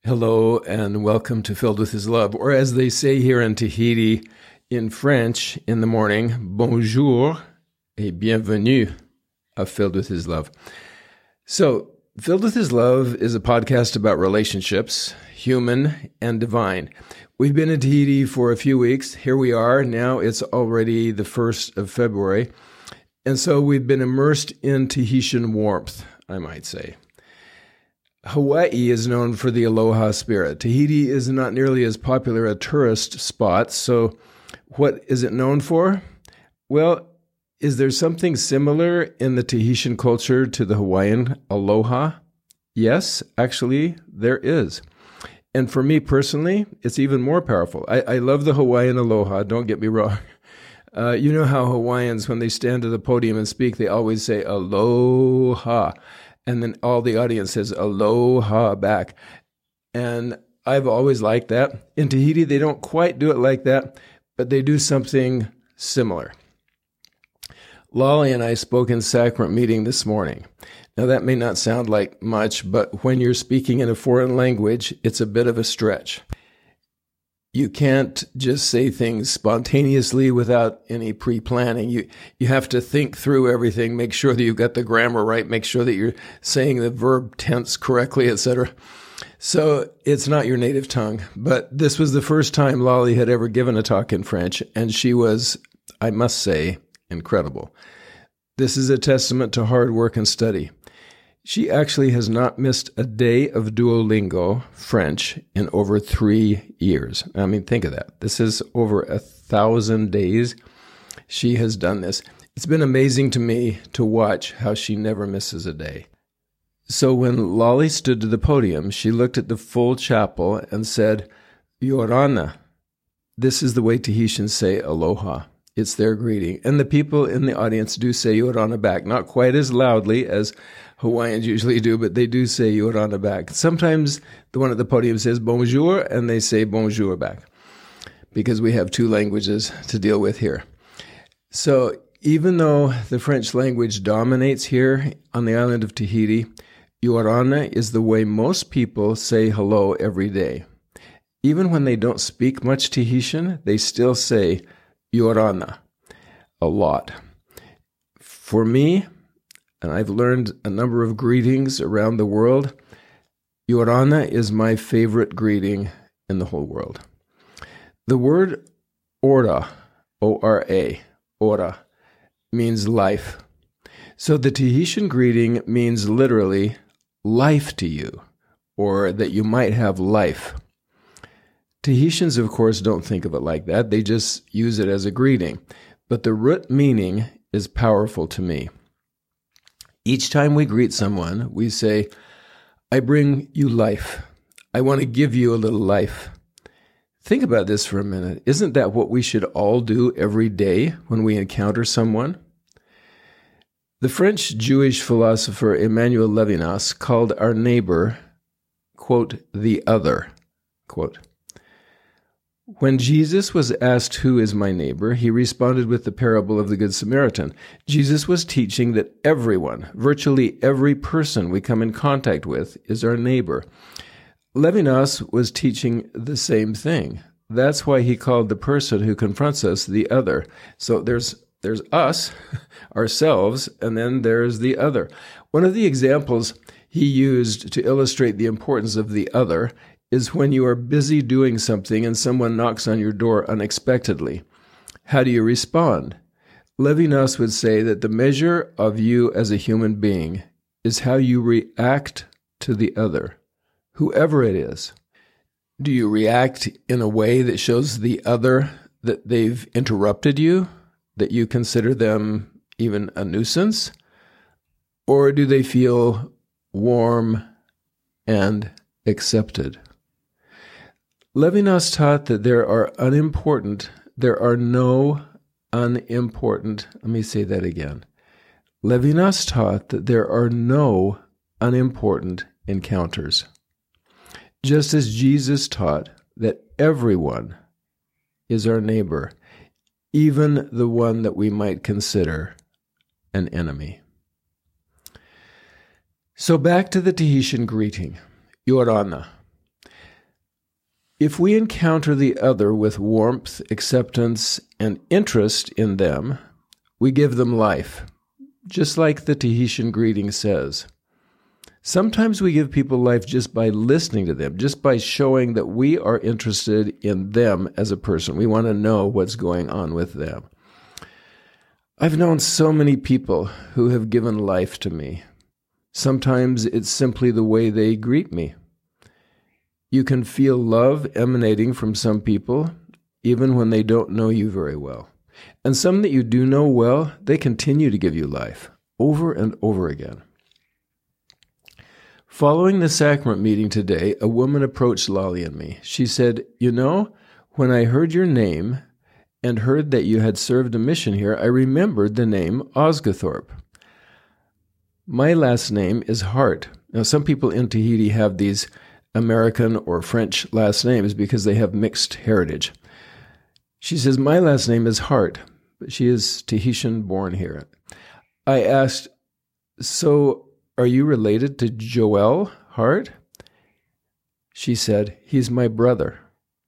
Hello and welcome to Filled with His Love, or as they say here in Tahiti in French in the morning, bonjour et bienvenue à Filled with His Love. So, Filled with His Love is a podcast about relationships, human and divine. We've been in Tahiti for a few weeks. Here we are. Now it's already the 1st of February. And so we've been immersed in Tahitian warmth, I might say. Hawaii is known for the aloha spirit. Tahiti is not nearly as popular a tourist spot, so what is it known for? Well, is there something similar in the Tahitian culture to the Hawaiian aloha? Yes, actually, there is. And for me personally, it's even more powerful. I love the Hawaiian aloha, don't get me wrong. You know how Hawaiians, when they stand to the podium and speak, they always say aloha. And then all the audience says aloha back. And I've always liked that. In Tahiti, they don't quite do it like that, but they do something similar. Lolly and I spoke in sacrament meeting this morning. Now, that may not sound like much, but when you're speaking in a foreign language, it's a bit of a stretch. You can't just say things spontaneously without any pre-planning. You have to think through everything, make sure that you've got the grammar right, make sure that you're saying the verb tense correctly, etc. So it's not your native tongue. But this was the first time Lolly had ever given a talk in French, and she was, I must say, incredible. This is a testament to hard work and study. She actually has not missed a day of Duolingo French in over 3 years. I mean, think of that. This is over 1,000 days she has done this. It's been amazing to me to watch how she never misses a day. So when Lolly stood to the podium, she looked at the full chapel and said, Yorana. This is the way Tahitians say aloha. It's their greeting. And the people in the audience do say Yorana back, not quite as loudly as Hawaiians usually do, but they do say Yorana back. Sometimes the one at the podium says bonjour, and they say bonjour back, because we have two languages to deal with here. So even though the French language dominates here on the island of Tahiti, Yorana is the way most people say hello every day. Even when they don't speak much Tahitian, they still say Yorana a lot. For me, and I've learned a number of greetings around the world, Yorana is my favorite greeting in the whole world. The word ora, O-R-A, ora, means life. So the Tahitian greeting means literally life to you, or that you might have life. Tahitians, of course, don't think of it like that. They just use it as a greeting. But the root meaning is powerful to me. Each time we greet someone, we say, I bring you life. I want to give you a little life. Think about this for a minute. Isn't that what we should all do every day when we encounter someone? The French Jewish philosopher Emmanuel Levinas called our neighbor, quote, the other, quote. When Jesus was asked, who is my neighbor, he responded with the parable of the Good Samaritan. Jesus was teaching that everyone, virtually every person we come in contact with, is our neighbor. Levinas was teaching the same thing. That's why he called the person who confronts us the other. So there's us, ourselves, and then there's the other. One of the examples he used to illustrate the importance of the other is when you are busy doing something and someone knocks on your door unexpectedly. How do you respond? Levinas would say that the measure of you as a human being is how you react to the other, whoever it is. Do you react in a way that shows the other that they've interrupted you, that you consider them even a nuisance? Or do they feel warm and accepted? Levinas taught that there are no unimportant, let me say that again. Levinas taught that there are no unimportant encounters. Just as Jesus taught that everyone is our neighbor, even the one that we might consider an enemy. So back to the Tahitian greeting, Yorana. If we encounter the other with warmth, acceptance, and interest in them, we give them life, just like the Tahitian greeting says. Sometimes we give people life just by listening to them, just by showing that we are interested in them as a person. We want to know what's going on with them. I've known so many people who have given life to me. Sometimes it's simply the way they greet me. You can feel love emanating from some people, even when they don't know you very well. And some that you do know well, they continue to give you life, over and over again. Following the sacrament meeting today, a woman approached Lolly and me. She said, "You know, when I heard your name and heard that you had served a mission here, I remembered the name Osgathorpe. My last name is Hart." Now, some people in Tahiti have these American or French last names because they have mixed heritage. She says, "My last name is Hart," but she is Tahitian born here. I asked, "So are you related to Joel Hart?" She said, "He's my brother."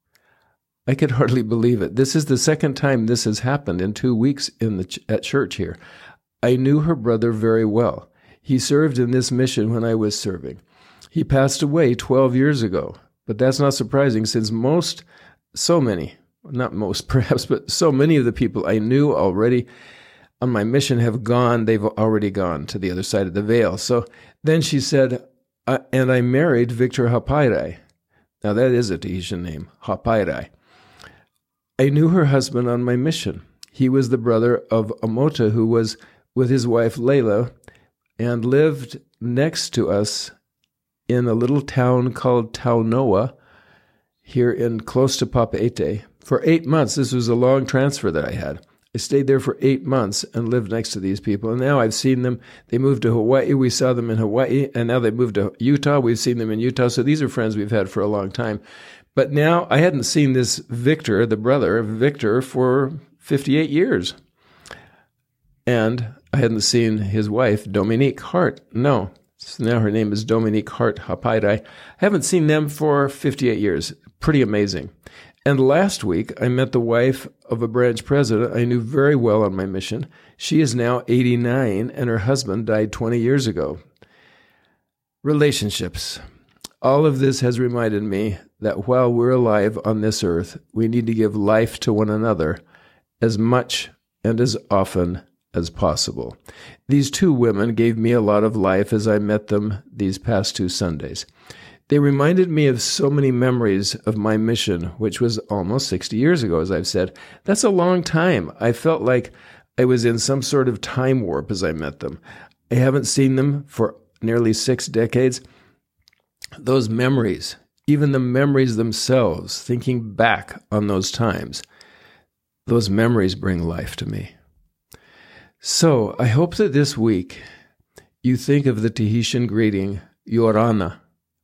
I could hardly believe it. This is the second time this has happened in 2 weeks at church here. I knew her brother very well. He served in this mission when I was serving. He passed away 12 years ago, but that's not surprising since so many of the people I knew already on my mission have gone. They've already gone to the other side of the veil. So then she said, and I married Victor Hapairai. Now that is a Tahitian name, Hapairai. I knew her husband on my mission. He was the brother of Amota, who was with his wife Leila and lived next to us in a little town called Taunoa, here close to Papeete, for 8 months. This was a long transfer that I had. I stayed there for 8 months and lived next to these people. And now I've seen them. They moved to Hawaii. We saw them in Hawaii. And now they moved to Utah. We've seen them in Utah. So these are friends we've had for a long time. But now I hadn't seen this Victor, the brother of Victor, for 58 years. And I hadn't seen his wife, Dominique Hart. No. So now her name is Dominique Hart Hapairai. I haven't seen them for 58 years. Pretty amazing. And last week, I met the wife of a branch president I knew very well on my mission. She is now 89, and her husband died 20 years ago. Relationships. All of this has reminded me that while we're alive on this earth, we need to give life to one another as much and as often as possible. These two women gave me a lot of life as I met them these past 2 Sundays. They reminded me of so many memories of my mission, which was almost 60 years ago, as I've said. That's a long time. I felt like I was in some sort of time warp as I met them. I haven't seen them for nearly 6 decades. Those memories, even the memories themselves, thinking back on those times, those memories bring life to me. So I hope that this week you think of the Tahitian greeting, Yorana.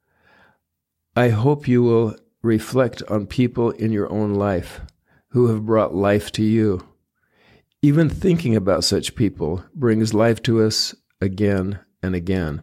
I hope you will reflect on people in your own life who have brought life to you. Even thinking about such people brings life to us again and again.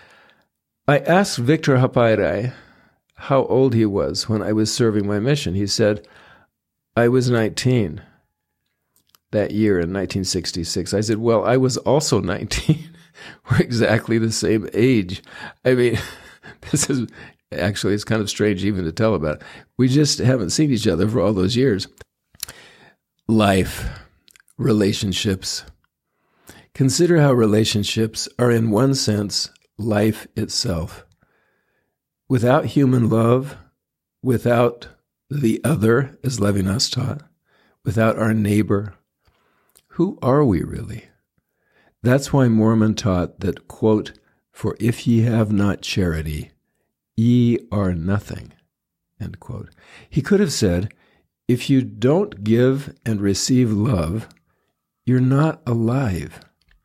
I asked Victor Hapairai how old he was when I was serving my mission. He said, I was 19 that year in 1966. I said, well, I was also 19. We're exactly the same age. I mean, this is actually, it's kind of strange even to tell about. We just haven't seen each other for all those years. Life, relationships. Consider how relationships are, in one sense, life itself. Without human love, without the other, as Levinas taught, without our neighbor, who are we really? That's why Mormon taught that, quote, for if ye have not charity, ye are nothing, end quote. He could have said, if you don't give and receive love, you're not alive.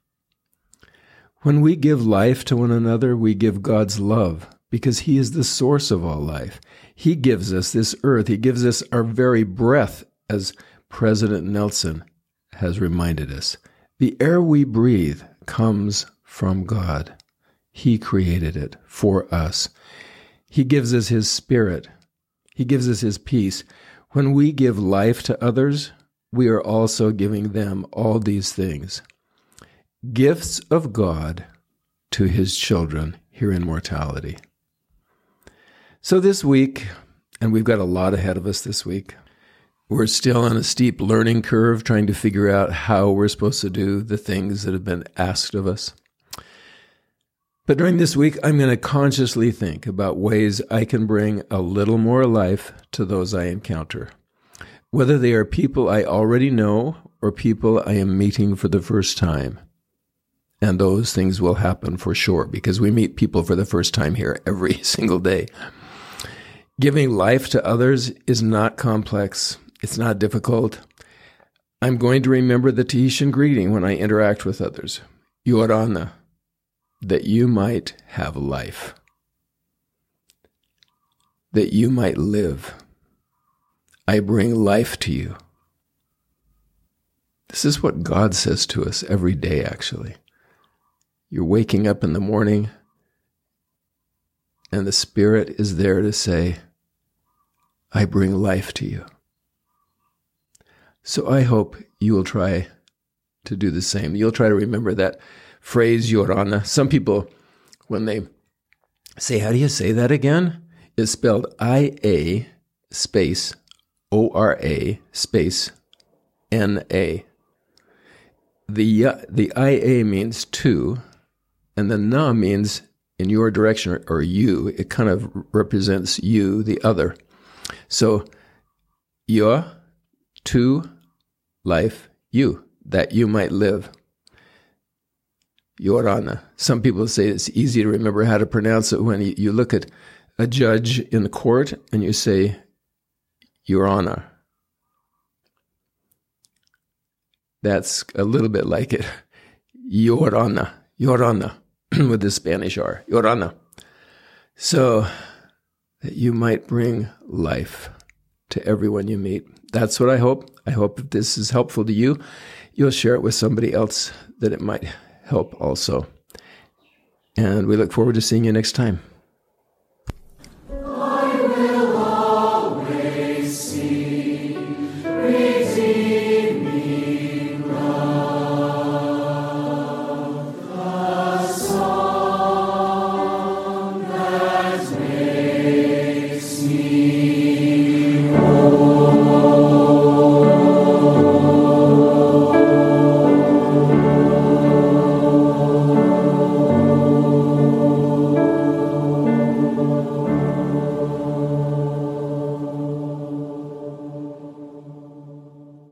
When we give life to one another, we give God's love because He is the source of all life. He gives us this earth. He gives us our very breath, as President Nelson has reminded us. The air we breathe comes from God. He created it for us. He gives us His Spirit. He gives us his peace. When we give life to others, we are also giving them all these things. Gifts of God to his children here in mortality. So this week, and we've got a lot ahead of us this week, we're still on a steep learning curve trying to figure out how we're supposed to do the things that have been asked of us. But during this week, I'm going to consciously think about ways I can bring a little more life to those I encounter, whether they are people I already know or people I am meeting for the first time. And those things will happen for sure, because we meet people for the first time here every single day. Giving life to others is not complex. It's not difficult. I'm going to remember the Tahitian greeting when I interact with others. Yorana, that you might have life. That you might live. I bring life to you. This is what God says to us every day, actually. You're waking up in the morning, and the Spirit is there to say, I bring life to you. So I hope you will try to do the same. You'll try to remember that phrase, Yorana. Some people, when they say, how do you say that again? It's spelled I-A space O-R-A space N-A. The I-A means to, and the na means in your direction or you. It kind of represents you, the other. So, yo, to, life, you, that you might live. Yorana. Some people say it's easy to remember how to pronounce it when you look at a judge in the court and you say, Your Honor. That's a little bit like it. Yorana. Yorana. With the Spanish R. Yorana. So that you might bring life to everyone you meet. That's what I hope. I hope if this is helpful to you, you'll share it with somebody else that it might help also. And we look forward to seeing you next time.